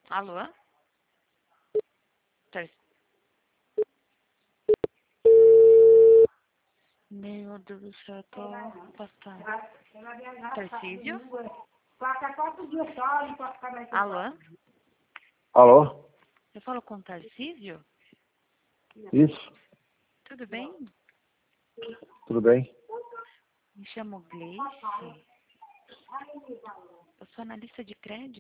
Alô? Meu Deus do céu, eu tô passando. Tarcísio? Alô? Alô? Eu falo com o Tarcísio? Isso? Tudo bem? Tudo bem? Me chamo Gleice. Eu sou analista de crédito.